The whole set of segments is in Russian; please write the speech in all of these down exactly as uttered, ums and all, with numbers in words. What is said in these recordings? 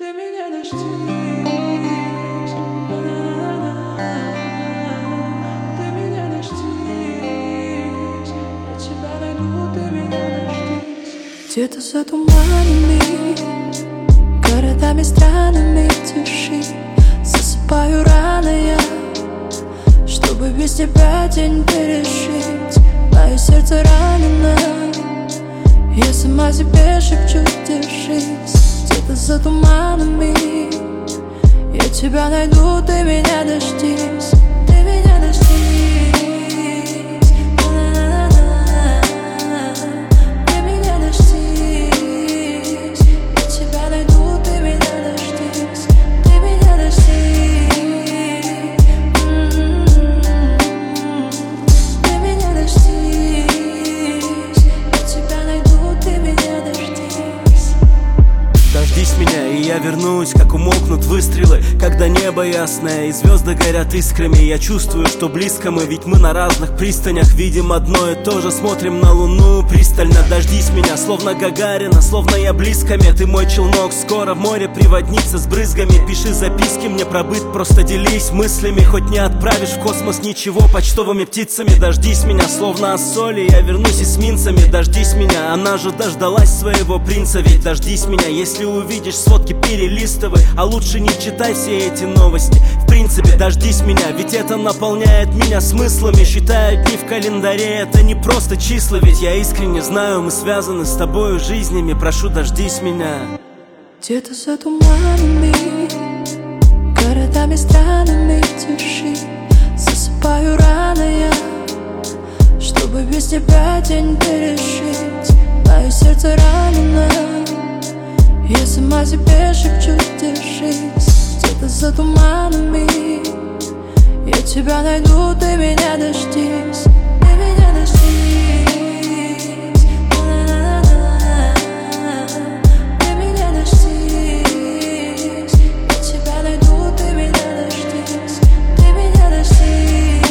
ты меня дождись, ты меня дождись, я тебя найду, ты меня дождись. Где-то за туманами, городами странами тиши, засыпаю рано я, чтобы без тебя день пережить. Мое сердце ранено, я сама себе шепчу, держись. Где-то за туманами я тебя найду, ты меня дождись, ты меня дождись, ты меня дождись, я тебя найду, ты меня дождись, ты меня дождись, ты меня дождись, я тебя найду, ты меня дождись. Дождись меня, и я вернусь, как умолкнут выстрелы, когда небо ясное и звезды горят искрами. Я чувствую, что близко мы, ведь мы на разных пристанях видим одно и то же, смотрим на луну пристально. Дождись меня, словно Гагарина, словно я близко мне. Ты мой челнок, скоро в море приводниться с брызгами. Пиши записки мне про быт, просто делись мыслями. Хоть не отправишь в космос ничего почтовыми птицами. Дождись меня, словно Ассоли, я вернусь эсминцами. Дождись меня, она же дождалась своего принца. Ведь дождись меня, если увидишь сводки, перелистывай, а лучше не читай все эти новости. В принципе, дождись меня, ведь это наполняет меня смыслами. Считаю дни в календаре, это не просто числа, ведь я искренне знаю, мы связаны с тобою жизнями. Прошу, дождись меня. Где-то за туманами, городами странами тиши, засыпаю рано я, чтобы без тебя день пережить. Мое сердце ранено, я сама себе шепчу, держись. Где-то за туманами я тебя найду, ты меня дождись, ты меня дождись, ты меня дождись, я тебя найду, ты меня дождись, ты меня дождись,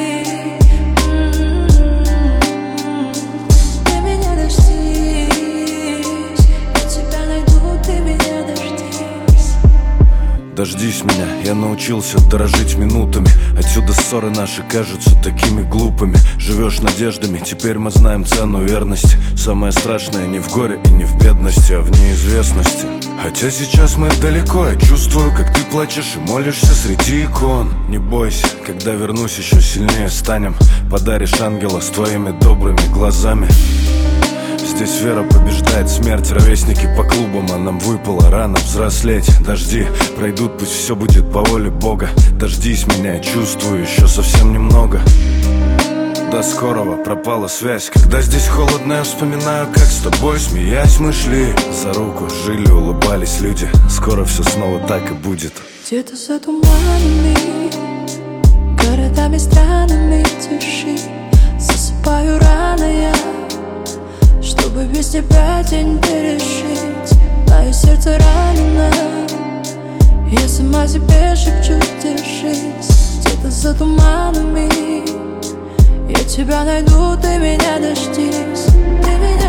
ты меня дождись, я тебя найду, ты меня дождись. Дождись меня, я научился дорожить минутами. Отсюда ссоры наши кажутся такими глупыми. Живешь надеждами, теперь мы знаем цену верности. Самое страшное не в горе и не в бедности, а в неизвестности. Хотя сейчас мы далеко, я чувствую, как ты плачешь и молишься среди икон. Не бойся, когда вернусь, еще сильнее станем. Подаришь ангела с твоими добрыми глазами. Здесь вера побеждает смерть, ровесники по клубам, а нам выпало рано взрослеть. Дожди пройдут, пусть все будет по воле Бога. Дождись меня, я чувствую еще совсем немного. До скорого, пропала связь. Когда здесь холодно, я вспоминаю, как с тобой, смеясь, мы шли за руку, жили, улыбались люди. Скоро все снова так и будет. Где-то за туманами, городами странами тиши, засыпаю рано я, чтобы без тебя день пережить. Мое сердце ранено, я сама себе шепчу, держись. Где-то за туманами я тебя найду, ты меня дождись, ты меня